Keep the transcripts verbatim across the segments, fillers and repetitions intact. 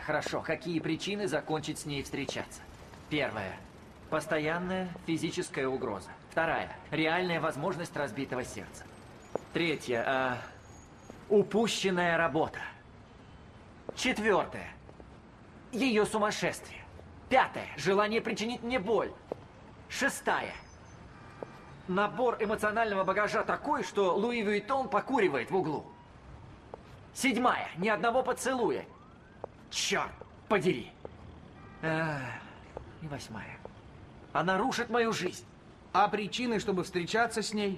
хорошо. Какие причины закончить с ней встречаться? Первая. Постоянная физическая угроза. Вторая. Реальная возможность разбитого сердца. Третья. А, упущенная работа. Четвертое. Ее сумасшествие. Пятое. Желание причинить мне боль. Шестая. Набор эмоционального багажа такой, что Луи Вуиттон покуривает в углу. Седьмая. Ни одного поцелуя. Черт подери. А, и восьмая. Она рушит мою жизнь. А причины, чтобы встречаться с ней?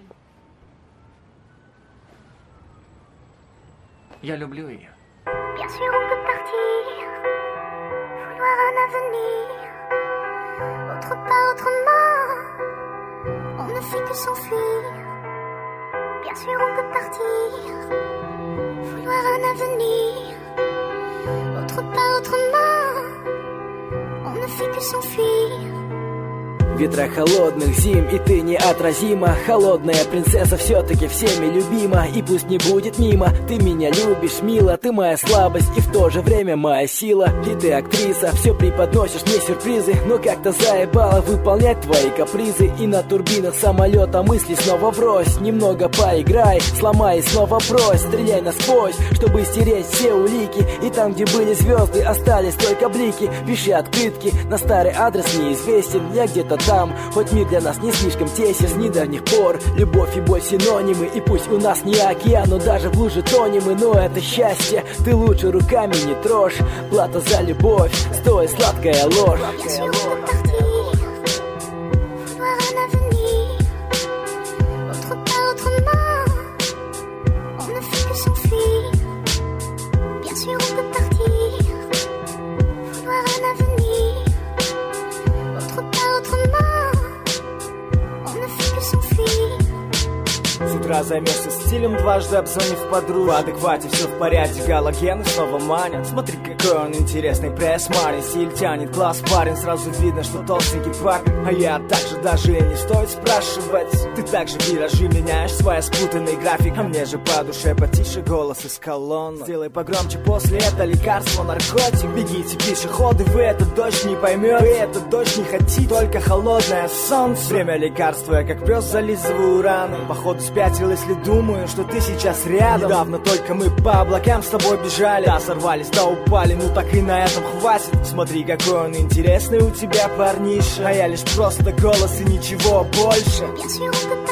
Я люблю ее. Bien sûr, on peut partir, vouloir un avenir, autre part, autrement, on ne fait que s'enfuir. Bien sûr, on peut partir, vouloir un avenir, autre part, autrement, on ne fait que s'enfuir. Ветра холодных зим, и ты неотразима. Холодная принцесса все-таки всеми любима. И пусть не будет мимо, ты меня любишь, мило. Ты моя слабость и в то же время моя сила. И ты актриса, все преподносишь мне сюрпризы, но как-то заебало выполнять твои капризы. И на турбинах самолета мысли снова врозь. Немного поиграй, сломай и снова брось. Стреляй насквозь, чтобы стереть все улики. И там, где были звезды, остались только блики. Пиши открытки, на старый адрес неизвестен. Я где-то там, хоть мир для нас не слишком тесен. С недавних пор любовь и боль синонимы. И пусть у нас не океан, но даже в луже тонем мы. Но это счастье, ты лучше руками не трожь. Плата за любовь, стоит сладкая ложь. Займешься стилем, дважды обзвонив подруг. В адеквате все в порядке, галогены снова манят. Смотри, какой он интересный пресс-марин. Стиль тянет глаз парень, сразу видно, что толстенький парень. А я также даже и не стоит спрашивать. Ты также виражи меняешь, своя спутанный график. А мне же по душе потише голос из колонны. Сделай погромче, после это лекарство, наркотик. Бегите, пешеходы, вы этот дождь не поймете. Вы этот дождь не хотите, только холодное солнце. Время лекарства, я как пес зализываю раны. Походу спятил, если думаю, что ты сейчас рядом. Недавно только мы по облакам с тобой бежали. Да, сорвались, да упали, ну так и на этом хватит. Смотри, какой он интересный у тебя парниша. А я лишь просто голос и ничего больше.